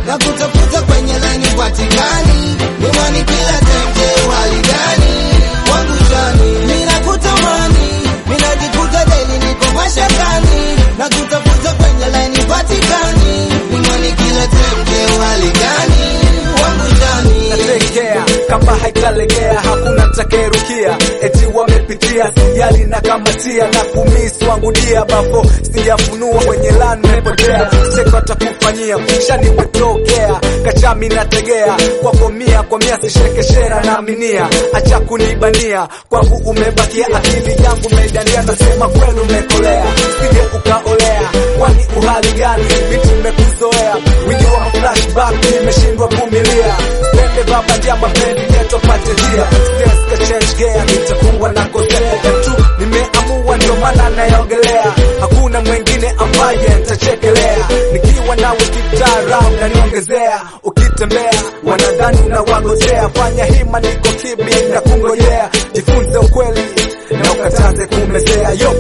na kutafuta kwenye line patikani, miwani kila tembe wali gani wangu shani, mimi nakutamani, mimi najikuta daily niko mashakani, na kutafuta kwenye line patikani, miwani kila tembe wali gani wangu shani. Natekea kama haitalegea, hakuna mtakerukia, eti wamepitia sijali na kamatia, na kumisi wangu dia bafo sijafunua kwenye lan mepotea, seko atakufanyia kisha nimetokea, kachami nategea kwako mia kwa mia, sishekeshera na minia, acha kunibania kwangu umebakia, akili yangu meidania, nasema kweli umekolea, sije ukaolea, kwani uhali gani vitu umekuzoea, wingi wa flashback nimeshindwa kumilia, pende baba ndia mapendi neto pate njia, stress ka change gear, nitakuwa na kosea tu, nimeamua ndio maana nayogelea, hakuna mwingine ambaye nitachekelea, nikiwa nawe kitaramu na niongezea, ukitembea wanadhani unawagozea, fanya hima niko kibi na kungojea, jifunze ukweli na ukataze kumezea yo.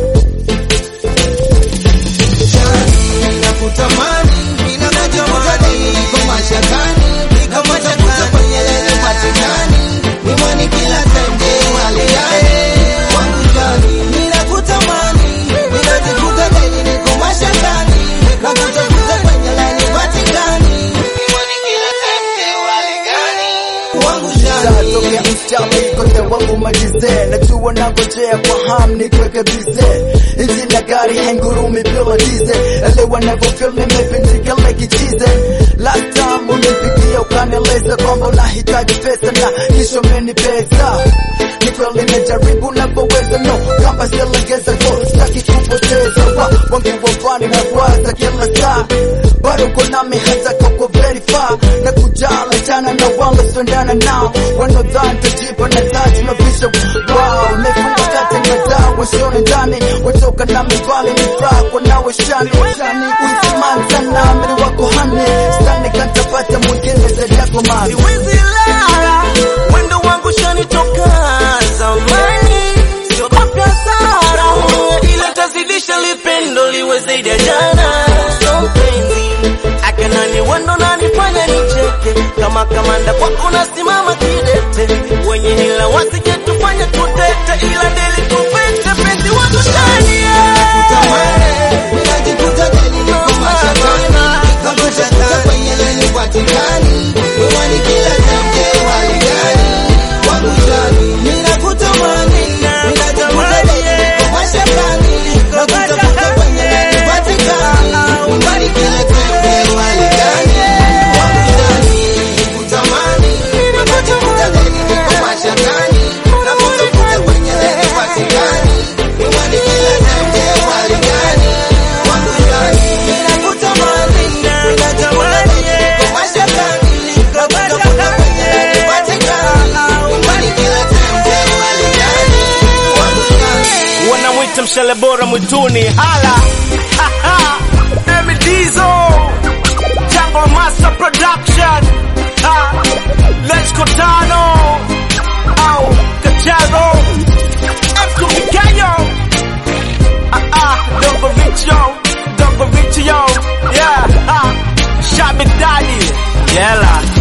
Nakutamani, nakutamani, niko mashakani, niko mashakani kwenye line patikani, miwani kila tembe wali gani wangu shani, mimi nakutamani, mimi najikuta daily niko mashakani, nakutafuta kwenye line patikani, miwani kila tembe wali gani wangu shani. Tokea mstami kote wangu majize, najua nangojea kwa ham nikweke bize, inzi na gari hengurumi bila dize, elewa never feel nimepindika like chize. Last time unipigia ukanieleza kwamba unahitaji pesa na kisho meni pesa, ni kweli nimejaribu navyoweza, no kama silegeza go sitaki kupoteza, wangu wafani na kwaza kila saa, bado uko nami hata kwa verify, na kujala jana na wala swendana nao, wanodhani tajipa na taji mabisha, wow mefunga kati na dawa shone ndani, watoka na mivali ni fraa kwa nawe shani, usimani sana miri wako hani, stani kantapata mwingine zaidi yako mani, siwezi lala wendo wangu shani toka zamani, sio kapya sara ila tazidisha lipendo liwe zaidi ya jana, so mpenzi akanani wendo nanifanya nicheke, kama kamanda kwako nasimama kidete, wenye hila wasije tufanya tutete, ila deli tupete penzi wangu shani. Nakutamani, mimi najikuta daily niko mashakani, nakutafuta kwenye line patikani, miwani kila tembe wali gani wangu shani, mimi nakutamani, mimi najikuta daily niko mashakani, nakutafuta kwenye line patikani, miwani kila tembe wali gani wangu shani. Nakutamani, mimi najikuta daily niko mashakani, nakutafuta kwenye line patikani, miwani kila tembe wali gani wangu shani. Nakutamani, mimi najikuta daily niko mashakani, nakutafuta kwenye line patikani, miwani kila tembe wali gani wangu shani. Wanamwita mshale bora mwituni hala Emidizo Jungle Master Production Let's go Tano au Kacharo Mku Picanyo Dongo Vicio yeah Shabby Daddy Yella